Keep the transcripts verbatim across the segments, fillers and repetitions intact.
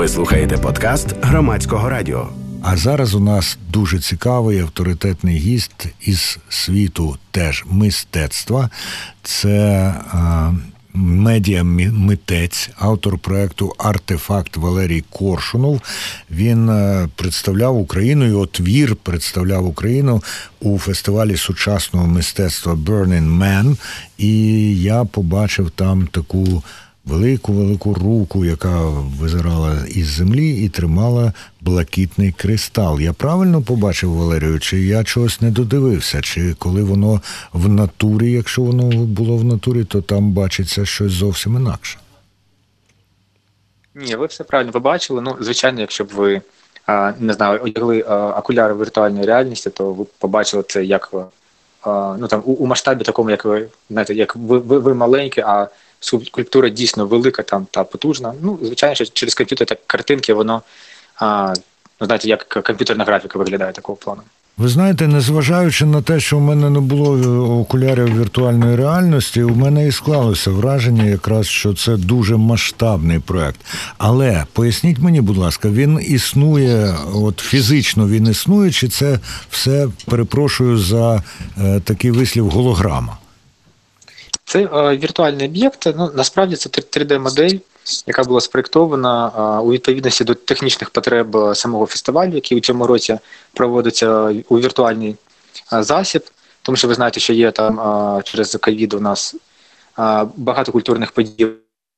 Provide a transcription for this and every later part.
Ви слухаєте подкаст Громадського радіо. А зараз у нас дуже цікавий авторитетний гість із світу теж мистецтва. Це а, медіа-митець, автор проєкту «Артефакт» Валерій Коршунов. Він а, представляв Україну, його твір представляв Україну у фестивалі сучасного мистецтва Burning Man. І я побачив там таку велику-велику руку, яка визирала із землі і тримала блакитний кристал. Я правильно побачив, Валерію, чи я чогось не додивився? Чи коли воно в натурі, якщо воно було в натурі, то там бачиться щось зовсім інакше? Ні, ви все правильно побачили. Ну, звичайно, якщо б ви, не знаю, одягли окуляри віртуальної реальності, то ви побачили це як, ну, там, у, у масштабі такому, як ви, знаєте, як ви, ви, ви маленькі, а скульптура дійсно велика там та потужна. Ну, звичайно, що через комп'ютер так картинки, воно, а, ну, знаєте, як комп'ютерна графіка виглядає такого плану. Ви знаєте, незважаючи на те, що у мене не було окулярів віртуальної реальності, у мене і склалося враження якраз, що це дуже масштабний проект. Але поясніть мені, будь ласка, він існує, от фізично він існує, чи це все, перепрошую за е, такий вислів, голограма? Це е, віртуальний об'єкт, ну, насправді це три де-модель, яка була спроєктована е, у відповідності до технічних потреб самого фестивалю, який у цьому році проводиться у віртуальний е, засіб, тому що ви знаєте, що є там е, через ковід у нас е, багато культурних подій.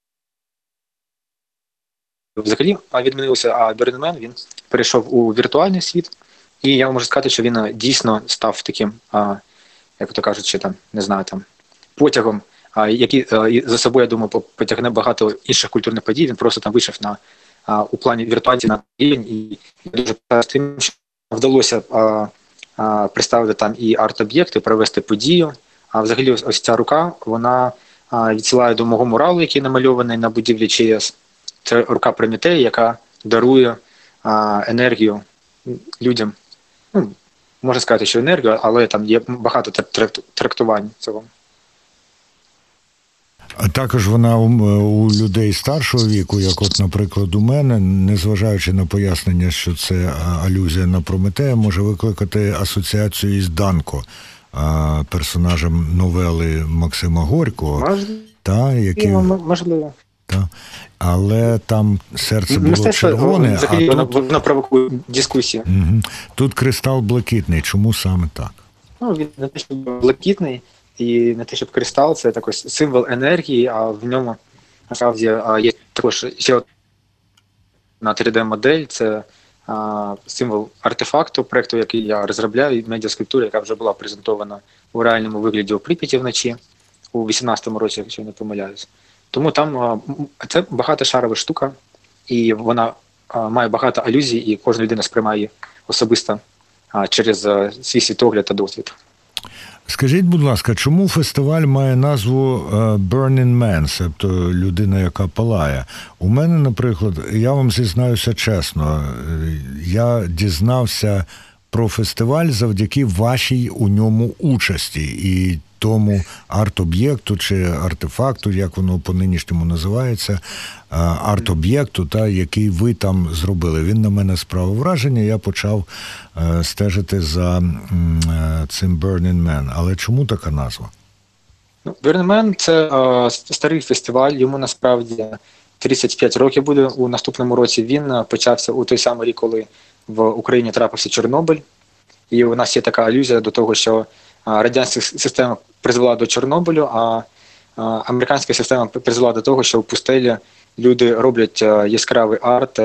Взагалі відмінився, а Burning Man, він перейшов у віртуальний світ, і я можу сказати, що він дійсно став таким, е, як то кажуть, що там, не знаю, там, потягом, який за собою, я думаю, потягне багато інших культурних подій. Він просто там вийшов на, у плані віртуальності на рівень, і дуже з тим, що вдалося а, а, представити там і арт-об'єкти, провести подію. А взагалі ось, ось ця рука, вона а, відсилає до мого муралу, який намальований на будівлі ЧАЕС. Це рука Прометея, яка дарує а, енергію людям. Ну, можна сказати, що енергію, але там є багато трактувань цього. А також вона у, у людей старшого віку, як от, наприклад, у мене, незважаючи на пояснення, що це алюзія на Прометея, може викликати асоціацію із Данко, персонажем новели Максима Горького. Можливо. Та, який... Можливо. Та. Але там серце було Мистецтво, червоне, взагалі, а воно, тут... воно провокує дискусію. Угу. Тут кристал блакитний. Чому саме так? Ну, він не те, що блакитний, і не те, щоб кристал, це такий символ енергії, а в ньому, насправді, є також ще одна три де-модель, це а, символ артефакту, проєкту, який я розробляю, медіаскульптури, яка вже була презентована у реальному вигляді у Прип'яті вночі, у вісімнадцятому році, якщо я не помиляюсь. Тому там а, це багатошарова штука, і вона а, має багато алюзій, і кожна людина сприймає її особисто а, через а, свій світогляд та досвід. Скажіть, будь ласка, чому фестиваль має назву Burning Man, тобто людина, яка палає? У мене, наприклад, я вам зізнаюся чесно, я дізнався про фестиваль завдяки вашій у ньому участі і тому арт-об'єкту чи артефакту, як воно по-нинішньому називається, арт-об'єкту, та, який ви там зробили. Він на мене справив враження, я почав е, стежити за е, цим Burning Man. Але чому така назва? Ну, Burning Man – це е, старий фестиваль, йому насправді тридцять п'ять років буде у наступному році. Він почався у той самий рік, коли в Україні трапився Чорнобиль. І у нас є така алюзія до того, що радянська система призвела до Чорнобилю, а американська система призвела до того, що в пустелі люди роблять яскравий арт,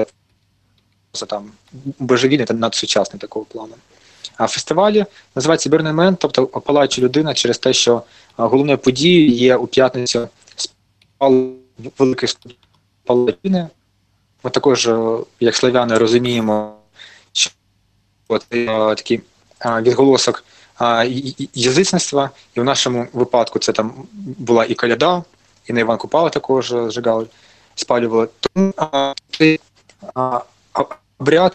там божевільний та надсучасний такого плану. А фестивалі називається Burning Man, тобто палаюча людина, через те, що головною подією є у п'ятницю спал великих палатини. Ми також, як славяни, розуміємо, що це такий відголосок язичництва, і в нашому випадку це там була і коляда, і на Іван Купала також зжигали, спалювали. Тому цей обряд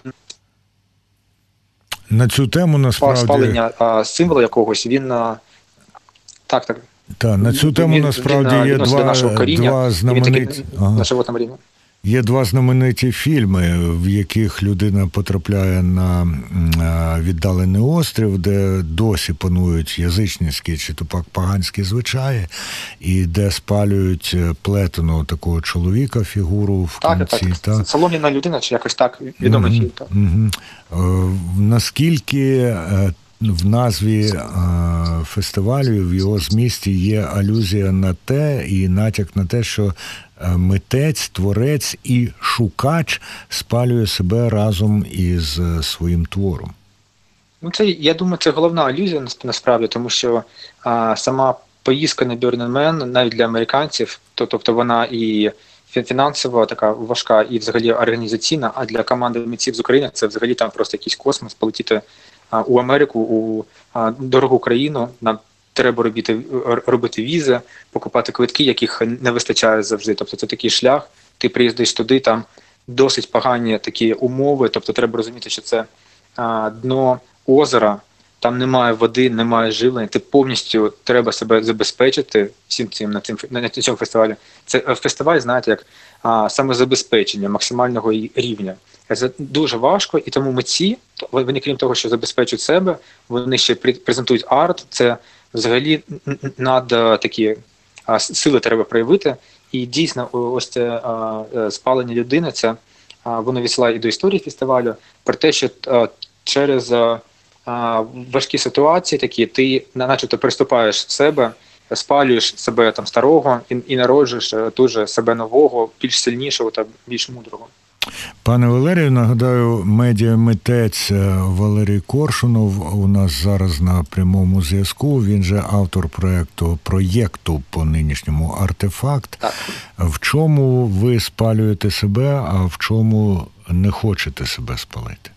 на цю тему насправді спалення символу якогось, він так, так. Так, на цю тему він, насправді він, є він, два, нашого коріння, два знамениті... Ага. На животному рівні. Є два знамениті фільми, в яких людина потрапляє на віддалений острів, де досі панують язичницькі чи то пак поганські звичаї, і де спалюють плетеного такого чоловіка, фігуру в кінці. Так, так. так. Солом'яна людина, чи якось так, відомий mm-hmm. фільм. Так. Mm-hmm. Наскільки в назві фестивалю, в його змісті є алюзія на те і натяк на те, що митець, творець і шукач спалює себе разом із своїм твором? Ну, це, я думаю, це головна алюзія насправді, тому що а, сама поїздка на Burning Man, навіть для американців, то, тобто вона і фінансово така важка, і взагалі організаційна, а для команди митців з України це взагалі там просто якийсь космос, полетіти а, у Америку, у а, дорогу країну, нам треба робити, робити візи, покупати квитки, яких не вистачає завжди. Тобто це такий шлях, ти приїздиш туди, там досить погані такі умови, тобто треба розуміти, що це а, дно озера, там немає води, немає живлення, ти повністю треба себе забезпечити всім цим на, цим, на цьому фестивалі. Це фестиваль, знаєте, як а, самозабезпечення максимального рівня. Це дуже важко, і тому митці, вони крім того, що забезпечують себе, вони ще презентують арт, це взагалі над такі а, сили треба проявити. І дійсно, ось це а, спалення людини, це а, воно відсилає і до історії фестивалю, про те, що а, через а, важкі ситуації такі, ти начебто приступаєш в себе, спалюєш себе там старого і, і народжуєш дуже себе нового, більш сильнішого та більш мудрого. Пане Валерію, нагадаю, медіамитець Валерій Коршунов у нас зараз на прямому зв'язку. Він же автор проєкту, проєкту по нинішньому «Артефакт». Так. В чому ви спалюєте себе, а в чому не хочете себе спалити?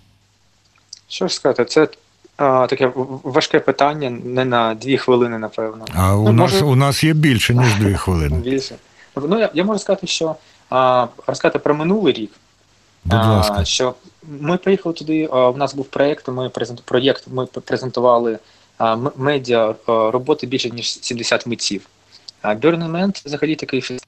Що ж сказати, це а, таке важке питання, не на дві хвилини, напевно. А у, ну, нас, може... у нас є більше, ніж дві хвилини. Більше. Ну, я, я можу сказати, що а, розказати про минулий рік. Будь ласка. А, що ми приїхали туди, а, у нас був проєкт, ми, презент, проєкт, ми презентували а, медіа а, роботи більше, ніж сімдесят митців. А Burning Man – це взагалі такий фестиваль.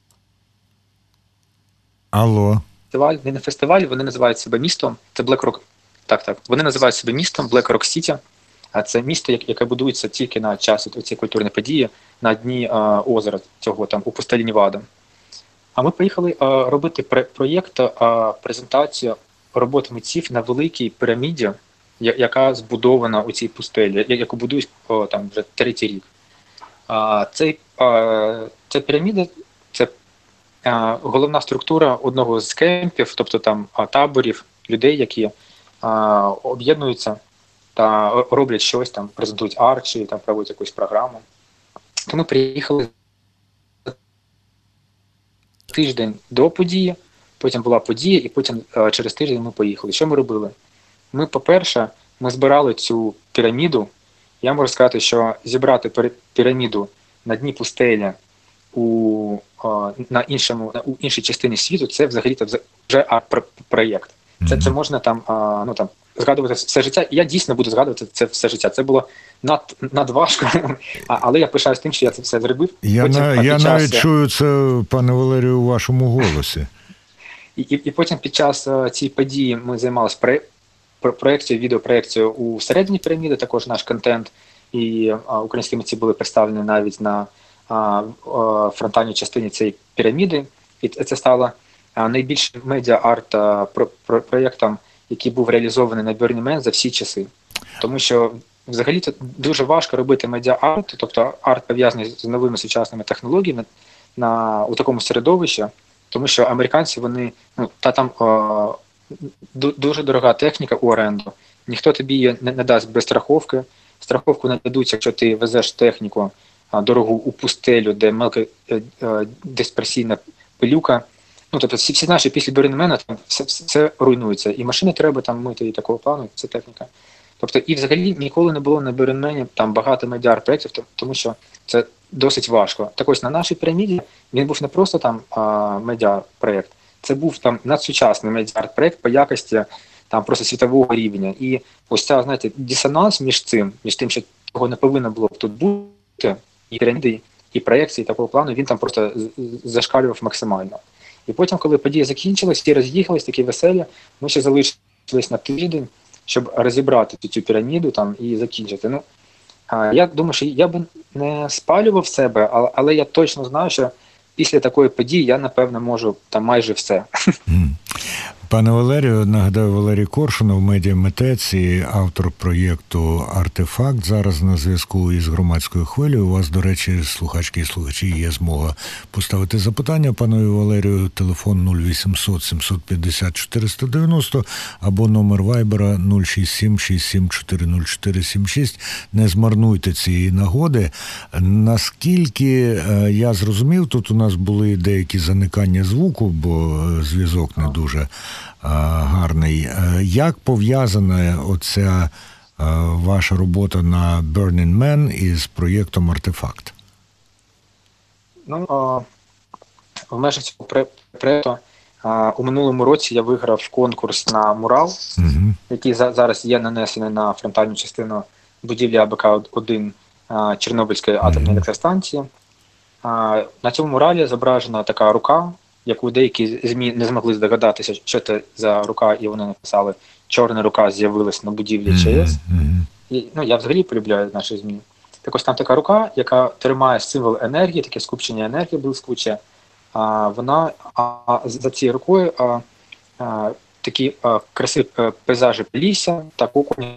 Алло. Фестиваль, не фестиваль, вони називають себе містом, це Black Rock. Так, так. Вони називають себе містом Black Rock City, а це місто, яке будується тільки на час цієї культурної події на дні а, озера цього, там, у пустелі Невада. А ми поїхали а, робити проєкт, а, презентацію роботи митців на великій піраміді, яка збудована у цій пустелі, яку будують о, там вже третій рік. А, цей, а, ця піраміда – це а, головна структура одного з кемпів, тобто там а, таборів, людей, які а, об'єднуються та роблять щось, там, презентують арт чи там проводять якусь програму. То ми приїхали тиждень до події, потім була подія, і потім а, через тиждень ми поїхали. Що ми робили? Ми, по-перше, ми збирали цю піраміду. Я можу сказати, що зібрати піраміду на дні пустелі у, а, на іншому, на, у іншій частині світу, це взагалі-то вже арт-проєкт. Це, це можна там, а, ну, там згадувати все життя. Я дійсно буду згадувати це все життя. Це було над, надважко, а, але я пишаюсь тим, що я це все зробив. Я, потім, на, я час... навіть чую це, пане Валерію, у вашому голосі. І, і, і потім під час uh, цієї події ми займалися про, про проєкцією, відеопроєкцією у середині піраміди, також наш контент, і uh, українські митці були представлені навіть на uh, uh, фронтальній частині цієї піраміди. І це стало uh, найбільшим медіа-арт uh, про, про, проєктом, який був реалізований на Burning Man за всі часи. Тому що взагалі це дуже важко робити медіа-арт, тобто арт пов'язаний з новими сучасними технологіями на, у такому середовищі, тому що американці, вони, ну, та там о, дуже дорога техніка у оренду, ніхто тобі її не, не дасть без страховки, страховку не дадуть, якщо ти везеш техніку а, дорогу у пустелю, де мелка е, е, дисперсійна пилюка. Ну, тобто всі, всі наші після Burning Man там все, все, все руйнується. І машини треба там мити, і такого плану, це техніка. Тобто, і взагалі ніколи не було на Burning Man там багато медіа-проєктів, тому що це досить важко. Так ось на нашій піраміді він був не просто там а, медіа-проєкт, це був там надсучасний медіа-проєкт по якості там просто світового рівня. І ось ця, знаєте, дисонанс між цим, між тим, що того не повинно було б тут бути, і піраміди, і проєкції такого плану, він там просто зашкалював максимально. І потім, коли події закінчились, всі роз'їхались, такі веселі, ми ще залишились на тиждень, щоб розібрати цю піраміду там і закінчити. Ну, я думаю, що я би не спалював себе, але, але я точно знаю, що після такої події я, напевно, можу там майже все. Пане Валерію, нагадаю, Валерій Коршунов, медіамитець і автор проєкту «Артефакт». Зараз на зв'язку із Громадською хвилею. У вас, до речі, слухачки і слухачі, є змога поставити запитання панові Валерію. Телефон нуль вісімсот сімсот п'ятдесят чотириста дев'яносто або номер Вайбера нуль шість сім шість сім чотири нуль чотири сім шість. Не змарнуйте цієї нагоди. Наскільки я зрозумів, тут у нас були деякі заникання звуку, бо зв'язок не дуже гарний. Як пов'язана оця ваша робота на Burning Man із проєктом «Артефакт»? Ну, в межах цього проєкту у минулому році я виграв конкурс на мурал, угу. який зараз є нанесений на фронтальну частину будівлі А Б К один Чорнобильської атомної угу. електростанції. На цьому муралі зображена така рука, яку деякі ЗМІ не змогли здогадатися, що це за рука, і вони написали «Чорна рука з'явилась на будівлі ЧАЕС». Mm-hmm. І, ну, я взагалі полюбляю наші ЗМІ. Так ось там така рука, яка тримає символ енергії, таке скупчення енергії блискуче. А, вона, а, за цією рукою а, а, такі а, красиві пейзажі лісся та кукурудзи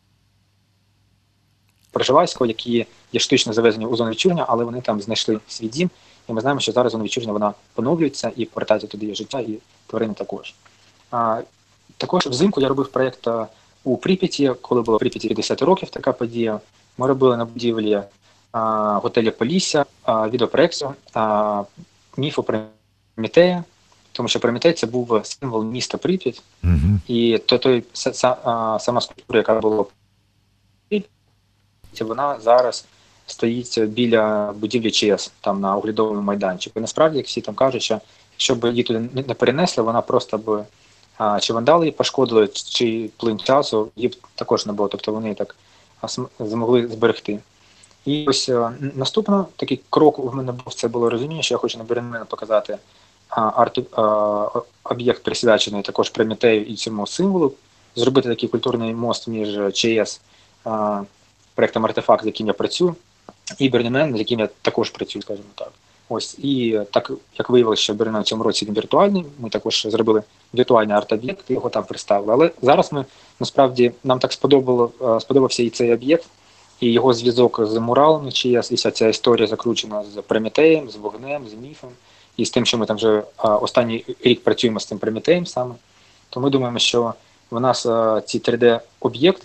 Проживальського, які є штучно завезені у зону відчуження, але вони там знайшли свій дім. І ми знаємо, що зараз зона відчуження вона поновлюється і повертається туди життя, і тварини також. А, також взимку я робив проєкт у Прип'яті, коли було в Прип'яті п'ятдесят років така подія. Ми робили на будівлі а, готелі Полісся, а, відеопроекцію а, міфу про Прометея, тому що Прометей – це був символ міста Прип'ять. Mm-hmm. І то, той, са, а, сама скульптура, яка була в Прип'яті, вона зараз стоїть біля будівлі ЧАЕС, там на оглядовому майданчику. І насправді, як всі там кажуть, що якщо б її туди не перенесли, вона просто б а, чи вандали її пошкодили, чи плин часу, її б також не було. Тобто вони так а, змогли зберегти. І ось а, наступний такий крок у мене був, це було розуміння, що я хочу на Burning Man показати а, арт, а, об'єкт присвячений також Прометею і цьому символу, зробити такий культурний мост між ЧАЕС, а, проєктом «Артефакт», з яким я працюю, і Burning Man, з яким я також працюю, скажімо так. Ось, і так, як виявилося, що Burning Man в цьому році він віртуальний, ми також зробили віртуальний арт-об'єкт, і його там представили. Але зараз ми, насправді, нам так сподобало, сподобався і цей об'єкт, і його зв'язок з муралом ЧАЕС, і вся ця історія закручена з Прометеєм, з вогнем, з міфом, і з тим, що ми там вже а, останній рік працюємо з цим Прометеєм саме. То ми думаємо, що в нас а, ці три де-об'єкт,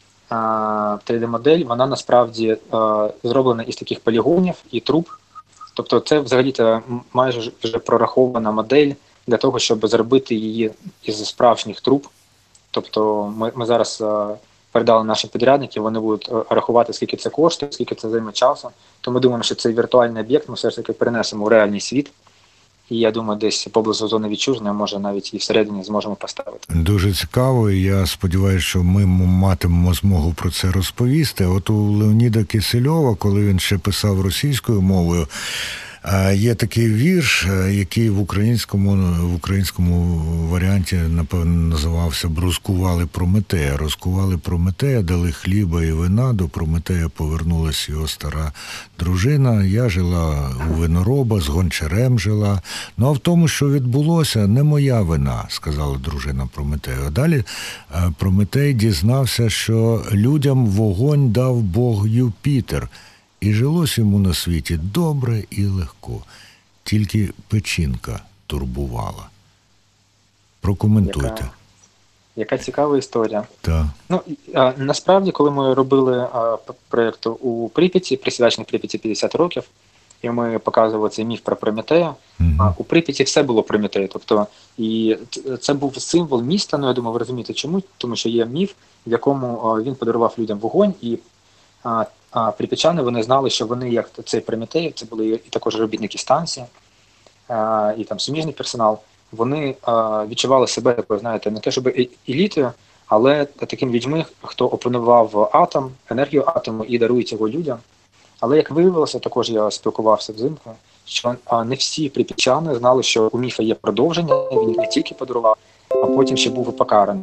три де-модель, вона насправді а, зроблена із таких полігонів і труб. Тобто це взагалі-то майже вже прорахована модель для того, щоб зробити її із справжніх труб. Тобто ми, ми зараз а, передали нашим підрядникам, вони будуть рахувати, скільки це коштує, скільки це займе часу. То ми думаємо, що цей віртуальний об'єкт ми все ж таки перенесемо у реальний світ. І я думаю, десь поблизу зони відчуження, може навіть і всередині зможемо поставити. Дуже цікаво, і я сподіваюся, що ми матимемо змогу про це розповісти. От у Леоніда Кисельова, коли він ще писав російською мовою, є такий вірш, який в українському, в українському варіанті, напевно, називався «Розкували Прометея». Розкували Прометея, дали хліба і вина, до Прометея повернулась його стара дружина. Я жила у винороба, з гончарем жила. Ну, а в тому, що відбулося, не моя вина, сказала дружина Прометею. А далі Прометей дізнався, що людям вогонь дав Бог Юпітер. І жилось йому на світі добре і легко. Тільки печінка турбувала. Прокоментуйте. Яка, яка цікава історія. Так. Ну, а, насправді, коли ми робили а, проєкт у Прип'яті, присвячений Прип'яті п'ятдесят років, і ми показували цей міф про Прометея, угу. а у Прип'яті все було Прометея. Тобто, і це був символ міста, ну, я думаю, ви розумієте чому, тому що є міф, в якому а, він подарував людям вогонь, і а, А прип'ятчани, вони знали, що вони, як цей Прометей, це були і також робітники станції, а, і там суміжний персонал, вони а, відчували себе, такою, знаєте, не те, щоб елітою, але такими людьми, хто опанував атом, енергію атому і дарує його людям. Але, як виявилося, також я спілкувався взимку, що а, не всі прип'ятчани знали, що у міфа є продовження, він не тільки подарував, а потім ще був покараний.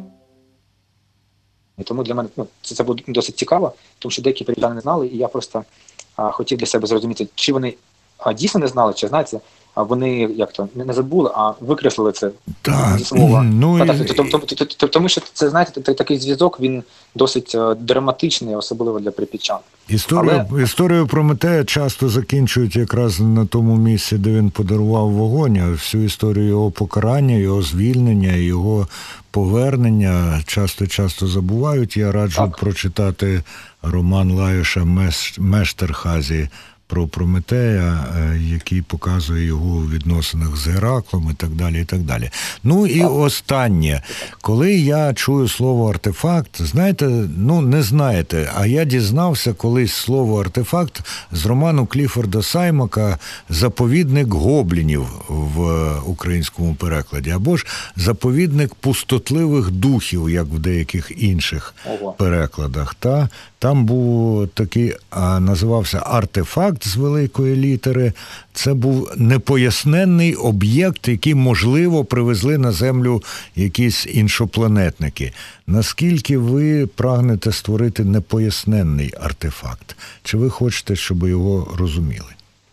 І тому для мене ну, це, це було досить цікаво, тому що деякі прип'ятчани не знали, і я просто а, хотів для себе зрозуміти, чи вони а, дійсно не знали, чи, знаєте, а вони як то не забули, а викреслили це так, зі слова. ну, Та, і... так, тому, тому, тому що це, знаєте, такий зв'язок, він досить драматичний, особливо для прип'ятчан. Історію, Але... історію Прометея часто закінчують якраз на тому місці, де він подарував вогонь, а всю історію його покарання, його звільнення, його повернення часто-часто забувають. Я раджу так. прочитати роман Лайоша Мештерхазі про Прометея, який показує його у відносинах з Гераклом і так далі, і так далі. Ну і останнє. Коли я чую слово артефакт, знаєте, ну не знаєте, а я дізнався колись слово артефакт з роману Кліфорда Саймака «Заповідник гоблінів» в українському перекладі, або ж «Заповідник пустотливих духів», як в деяких інших Ого. перекладах. Та там був такий, а, називався артефакт з великої літери. Це був непоясненний об'єкт, який, можливо, привезли на Землю якісь іншопланетники. Наскільки ви прагнете створити непоясненний артефакт? Чи ви хочете, щоб його розуміли?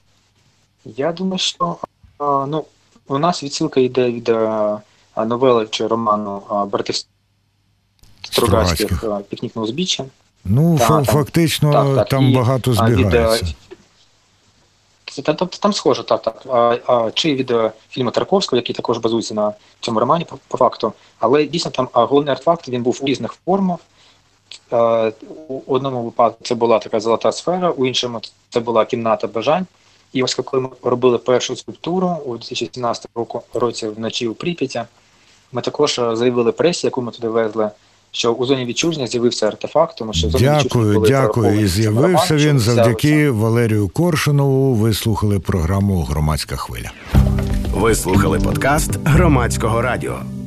Я думаю, що ну, у нас відсилка йде від новели чи роману братів Стругацьких «Пікнік на узбіччі». Ну, та, там, фактично, так, так, там і, багато збігається. Від, там, там схоже, так, так. А, а, чи від фільму Тарковського, який також базується на цьому романі, по, по факту. Але дійсно там а, головний артефакт, він був у різних формах. А, у одному випадку це була така золота сфера, у іншому це була кімната бажань. І ось коли ми робили першу скульптуру у дві тисячі сімнадцятому році вночі у Прип'яті, ми також заявили пресі, яку ми туди везли, що у зоні відчуження з'явився артефакт, тому що в зоні відчуження були Дякую, і з'явився він завдяки Валерію Коршунову. Ви слухали програму «Громадська хвиля». Ви слухали подкаст Громадського радіо.